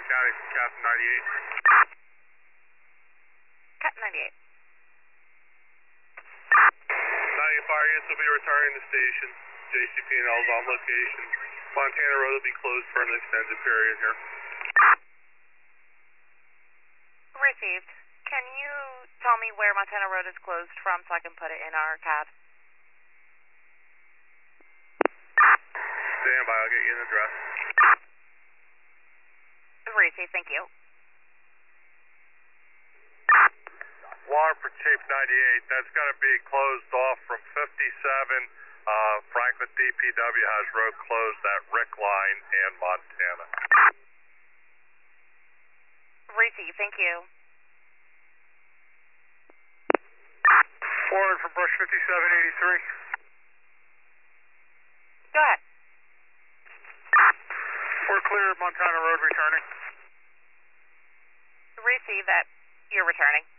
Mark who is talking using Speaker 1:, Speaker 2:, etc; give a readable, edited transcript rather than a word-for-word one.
Speaker 1: County from Captain 98.
Speaker 2: Captain 98.
Speaker 1: 98 fire units will be returning to station. JCP&L is on location. Montana Road will be closed for an extended period here.
Speaker 2: Received. Can you tell me where Montana Road is closed from so I can put it in our CAD?
Speaker 1: Stand by, I'll get you an address.
Speaker 2: Received, thank you.
Speaker 1: Warren for Chief 98, that's going to be closed off from 57. Franklin DPW has road closed at Rick Line and Montana.
Speaker 2: Received, thank you.
Speaker 1: Warren from Brush 5783.
Speaker 2: Go ahead.
Speaker 1: We're clear of Montana Road returning.
Speaker 2: Receive that you're returning.